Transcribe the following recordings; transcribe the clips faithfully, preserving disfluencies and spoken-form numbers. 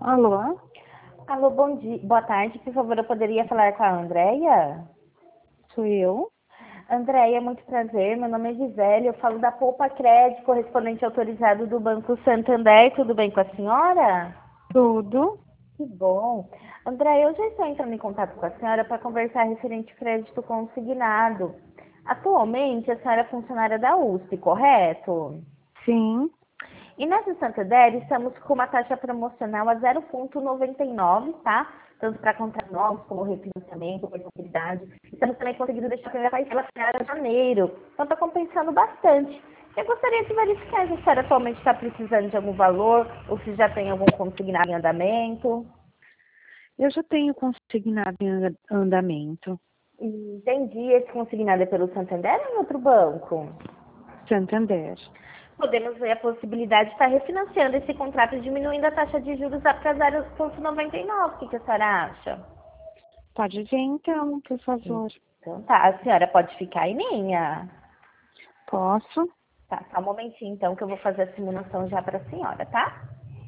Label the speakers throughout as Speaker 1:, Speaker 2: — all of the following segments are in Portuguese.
Speaker 1: Alô?
Speaker 2: Alô, bom dia. Boa tarde. Por favor, eu poderia falar com a Andréia?
Speaker 1: Sou eu?
Speaker 2: Andréia, muito prazer. Meu nome é Gisele. Eu falo da Poupa Crédito, correspondente autorizado do Banco Santander. Tudo bem com a senhora?
Speaker 1: Tudo?
Speaker 2: Que bom. Andréia, eu já estou entrando em contato com a senhora para conversar referente ao crédito consignado. Atualmente, a senhora é funcionária da U S P, correto?
Speaker 1: Sim.
Speaker 2: E nessa Santander, estamos com uma taxa promocional a zero vírgula noventa e nove, tá? Tanto para contratos novos, como refinanciamento, portabilidade. Estamos também conseguindo deixar a primeira parcela para janeiro. Então está compensando bastante. Eu gostaria de verificar se a senhora atualmente está precisando de algum valor, ou se já tem algum consignado em andamento.
Speaker 1: Eu já tenho consignado em anda- andamento.
Speaker 2: Entendi. Esse consignado é pelo Santander ou em outro banco?
Speaker 1: Santander.
Speaker 2: Podemos ver a possibilidade de estar refinanciando esse contrato e diminuindo a taxa de juros para zero vírgula noventa e nove. O que que a senhora acha?
Speaker 1: Pode ver então, por favor.
Speaker 2: Então tá, a senhora pode ficar em linha.
Speaker 1: Posso?
Speaker 2: Tá, só um momentinho então que eu vou fazer a simulação já para a senhora, tá?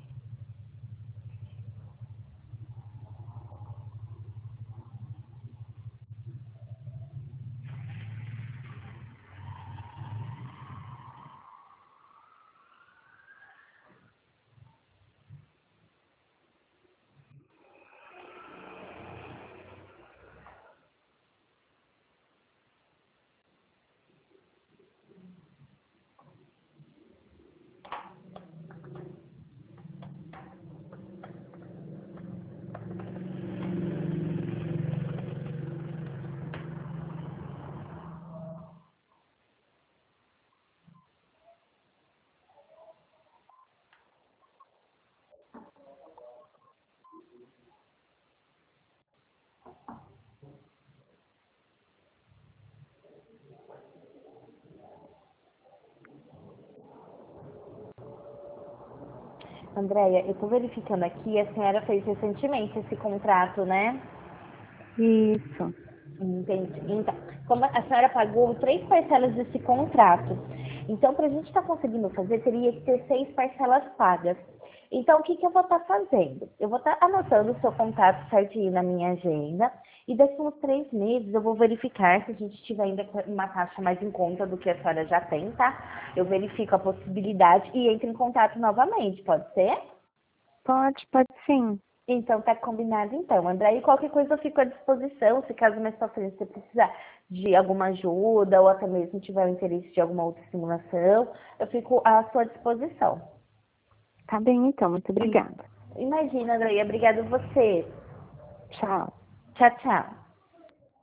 Speaker 2: Andréia, eu tô verificando aqui, a senhora fez recentemente esse contrato, né?
Speaker 1: Isso.
Speaker 2: Entendi. Então, como a senhora pagou três parcelas desse contrato, então para a gente estar conseguindo fazer, teria que ter seis parcelas pagas. Então, o que, que eu vou estar fazendo? Eu vou estar anotando o seu contato certinho na minha agenda, e daqui uns três meses eu vou verificar se a gente tiver ainda uma taxa mais em conta do que a senhora já tem, tá? Eu verifico a possibilidade e entro em contato novamente, pode ser?
Speaker 1: Pode, pode sim.
Speaker 2: Então, tá combinado então, André. E qualquer coisa eu fico à disposição, se caso mais pra frente você precisar de alguma ajuda ou até mesmo tiver o interesse de alguma outra simulação, eu fico à sua disposição.
Speaker 1: Tá bem então, muito obrigada.
Speaker 2: Imagina, André. Obrigada a você.
Speaker 1: Tchau.
Speaker 2: Tchau, tchau.